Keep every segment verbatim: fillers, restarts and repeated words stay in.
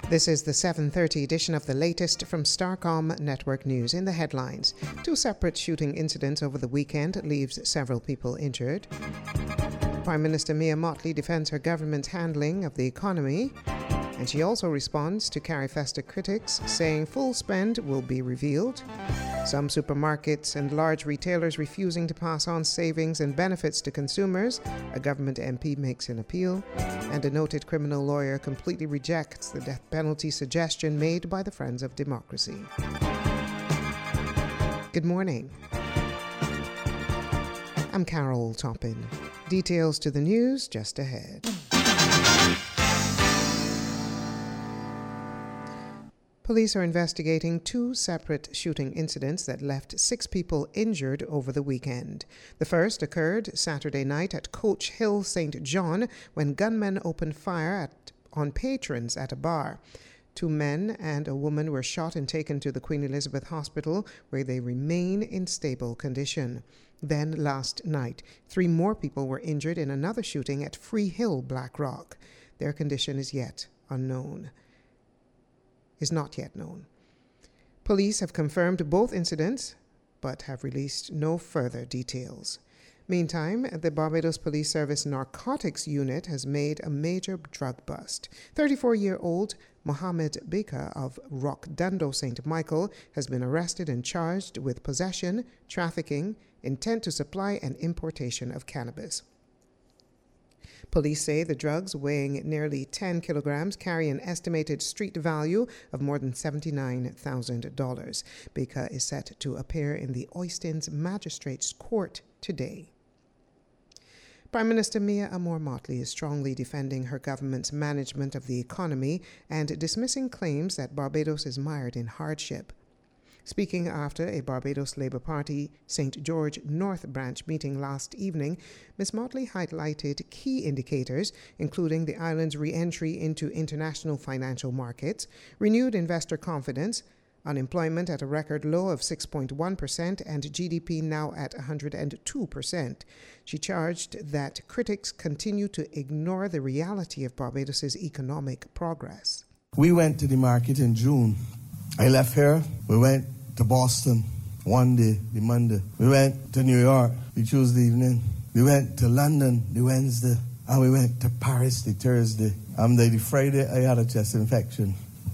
This is the seven thirty edition of the latest from Starcom Network News. In the headlines, two separate shooting incidents over the weekend leaves several people injured. Prime Minister Mia Mottley defends her government's handling of the economy. And she also responds to CARIFESTA critics, saying full spend will be revealed. Some supermarkets and large retailers refusing to pass on savings and benefits to consumers. A government M P makes an appeal. And a noted criminal lawyer completely rejects the death penalty suggestion made by the Friends of Democracy. Good morning. I'm Carol Toppin. Details to the news just ahead. Police are investigating two separate shooting incidents that left six people injured over the weekend. The first occurred Saturday night at Coach Hill, Saint John, when gunmen opened fire at, on patrons at a bar. Two men and a woman were shot and taken to the Queen Elizabeth Hospital, where they remain in stable condition. Then last night, three more people were injured in another shooting at Free Hill, Blackrock. Their condition is yet unknown. is not yet known. Police have confirmed both incidents, but have released no further details. Meantime, the Barbados Police Service Narcotics Unit has made a major drug bust. thirty-four-year-old Mohammed Beka of Rock Dundo, Saint Michael has been arrested and charged with possession, trafficking, intent to supply, and importation of cannabis. Police say the drugs, weighing nearly ten kilograms, carry an estimated street value of more than seventy-nine thousand dollars. Beka is set to appear in the Oistins Magistrates Court today. Prime Minister Mia Amor-Mottley is strongly defending her government's management of the economy and dismissing claims that Barbados is mired in hardship. Speaking after a Barbados Labour Party Saint George North Branch meeting last evening, Miz Mottley highlighted key indicators, including the island's re-entry into international financial markets, renewed investor confidence, unemployment at a record low of six point one percent, and G D P now at one hundred two percent. She charged that critics continue to ignore the reality of Barbados's economic progress. We went to the market in June. I left here, we went to Boston one day, the Monday. We went to New York the Tuesday evening. We went to London the Wednesday. And we went to Paris the Thursday. And the Friday, I had a chest infection.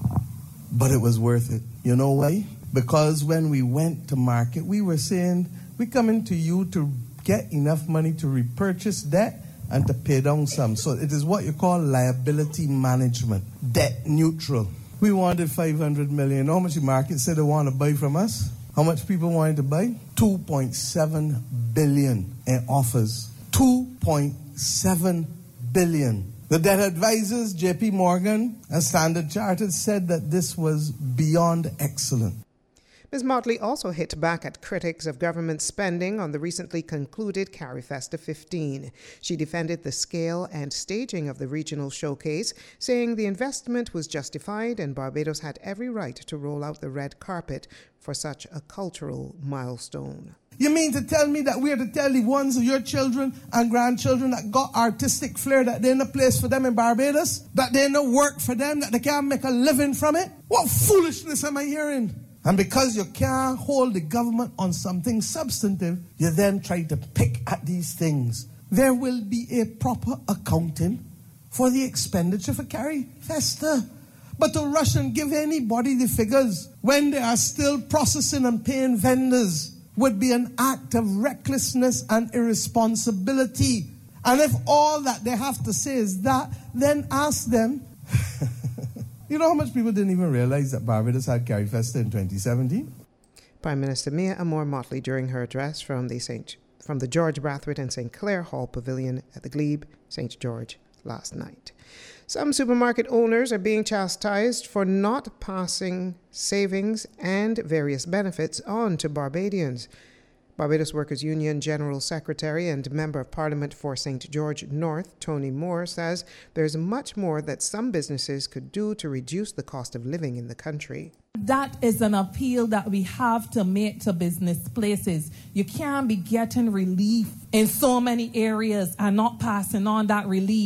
But it was worth it. You know why? Because when we went to market, we were saying, we're coming to you to get enough money to repurchase debt and to pay down some. So it is what you call liability management, debt neutral. We wanted five hundred million. How much the market said they want to buy from us? How much people wanted to buy? two point seven billion in offers. two point seven billion. The debt advisors, J P Morgan and Standard Chartered, said that this was beyond excellent. Miz Mottley also hit back at critics of government spending on the recently concluded CARIFESTA fifteen. She defended the scale and staging of the regional showcase, saying the investment was justified and Barbados had every right to roll out the red carpet for such a cultural milestone. You mean to tell me that we are to tell the ones of your children and grandchildren that got artistic flair that there's no place for them in Barbados? That there's no work for them? That they can't make a living from it? What foolishness am I hearing? And because you can't hold the government on something substantive, you then try to pick at these things. There will be a proper accounting for the expenditure for CARIFESTA. But to rush and give anybody the figures when they are still processing and paying vendors would be an act of recklessness and irresponsibility. And if all that they have to say is that, then ask them. You know how much people didn't even realize that Barbados had CARIFESTA in twenty seventeen? Prime Minister Mia Amor-Mottley during her address from the Saint from the George Brathwaite and Saint Clair Hall Pavilion at the Glebe, Saint George, last night. Some supermarket owners are being chastised for not passing savings and various benefits on to Barbadians. Barbados Workers Union General Secretary and Member of Parliament for Saint George North, Tony Moore, says there's much more that some businesses could do to reduce the cost of living in the country. That is an appeal that we have to make to business places. You can't be getting relief in so many areas and not passing on that relief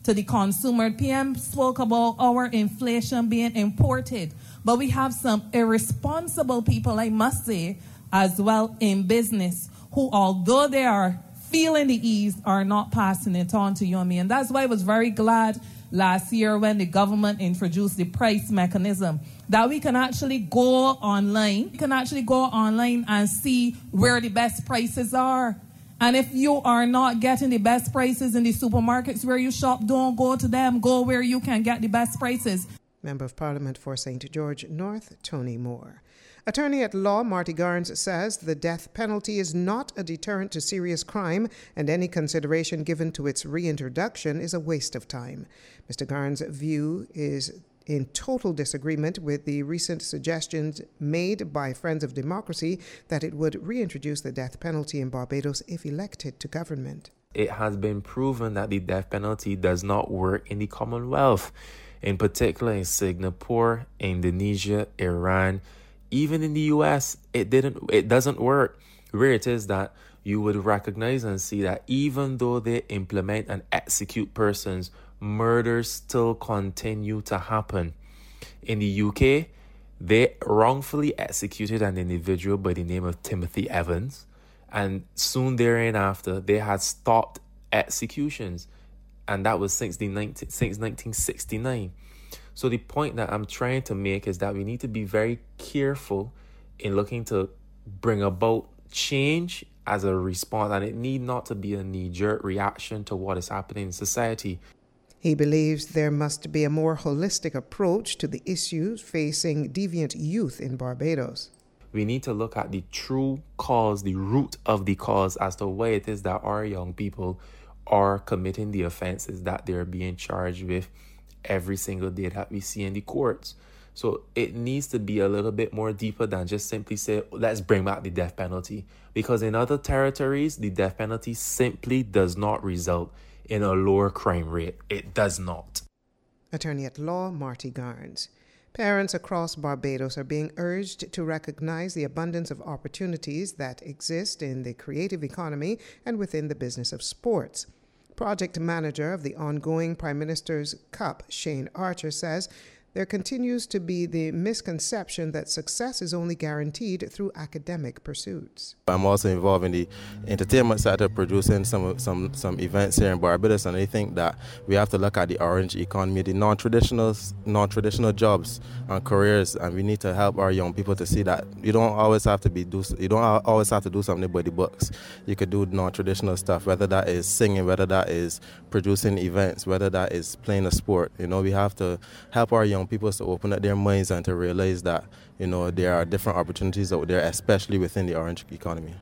to the consumer. P M spoke about our inflation being imported, but we have some irresponsible people, I must say, as well in business, who, although they are feeling the ease, are not passing it on to you and me. And that's why I was very glad last year when the government introduced the price mechanism, that we can actually go online, we can actually go online and see where the best prices are. And if you are not getting the best prices in the supermarkets where you shop, don't go to them, go where you can get the best prices. Member of Parliament for Saint George North, Tony Moore. Attorney at law Marty Garns says the death penalty is not a deterrent to serious crime, and any consideration given to its reintroduction is a waste of time. Mister Garns' view is in total disagreement with the recent suggestions made by Friends of Democracy that it would reintroduce the death penalty in Barbados if elected to government. It has been proven that the death penalty does not work in the Commonwealth, in particular in Singapore, Indonesia, Iran. Even in the U S, it didn't. It doesn't work. Where it is that you would recognize and see that even though they implement and execute persons, murders still continue to happen. In the U K, they wrongfully executed an individual by the name of Timothy Evans, and soon thereafter, they had stopped executions, and that was since the nineteen, since nineteen sixty-nine. So the point that I'm trying to make is that we need to be very careful in looking to bring about change as a response, and it need not to be a knee-jerk reaction to what is happening in society. He believes there must be a more holistic approach to the issues facing deviant youth in Barbados. We need to look at the true cause, the root of the cause, as to why it is that our young people are committing the offenses that they're being charged with every single day that we see in the courts. So it needs to be a little bit more deeper than just simply say, let's bring back the death penalty. Because in other territories, the death penalty simply does not result in a lower crime rate. It does not. Attorney at law Marty Garns. Parents across Barbados are being urged to recognize the abundance of opportunities that exist in the creative economy and within the business of sports. Project manager of the ongoing Prime Minister's Cup, Shane Archer, says there continues to be the misconception that success is only guaranteed through academic pursuits. I'm also involved in the entertainment sector, producing some some some events here in Barbados, and I think that we have to look at the orange economy, the non-traditional non-traditional jobs and careers, and we need to help our young people to see that you don't always have to be do you don't always have to do something by the books. You could do non-traditional stuff, whether that is singing, whether that is producing events, whether that is playing a sport. You know, we have to help our young people to open up their minds and to realize that, you know, there are different opportunities out there, especially within the orange economy.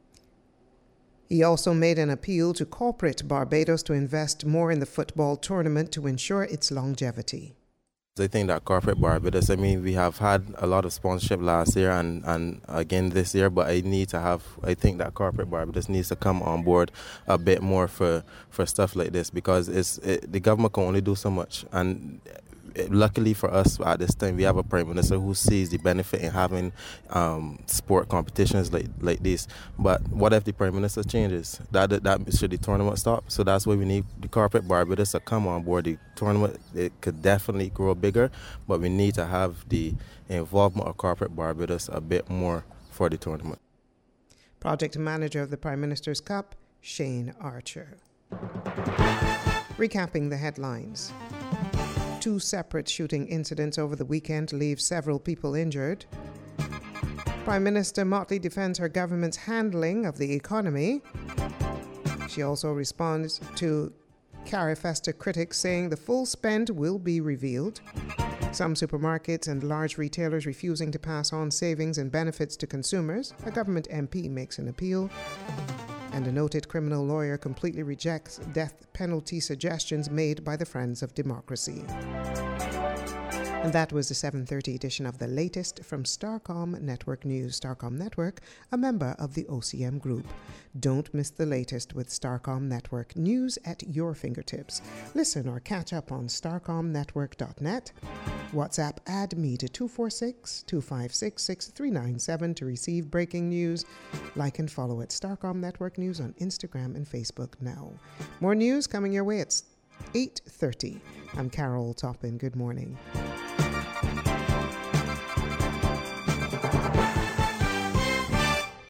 He also made an appeal to corporate Barbados to invest more in the football tournament to ensure its longevity. I think that corporate Barbados, I mean, we have had a lot of sponsorship last year and, and again this year, but I need to have, I think that corporate Barbados needs to come on board a bit more for, for stuff like this, because it's it, the government can only do so much. And luckily for us at this time, we have a Prime Minister who sees the benefit in having um, sport competitions like like this. But what if the Prime Minister changes? That that should the tournament stop? So that's why we need the corporate Barbados to come on board. The tournament, it could definitely grow bigger, but we need to have the involvement of corporate Barbados a bit more for the tournament. Project manager of the Prime Minister's Cup, Shane Archer. Recapping the headlines. Two separate shooting incidents over the weekend leave several people injured. Prime Minister Mottley defends her government's handling of the economy. She also responds to Carifesta critics saying the full spend will be revealed. Some supermarkets and large retailers refusing to pass on savings and benefits to consumers. A government M P makes an appeal. And a noted criminal lawyer completely rejects death penalty suggestions made by the Friends of Democracy. And that was the seven thirty edition of the latest from Starcom Network News. Starcom Network, a member of the O C M Group. Don't miss the latest with Starcom Network News at your fingertips. Listen or catch up on starcom network dot net. WhatsApp add me to two four six, two five six, six three nine seven to receive breaking news. Like and follow at Starcom Network News on Instagram and Facebook now. More news coming your way at eight thirty. I'm Carol Toppin. Good morning.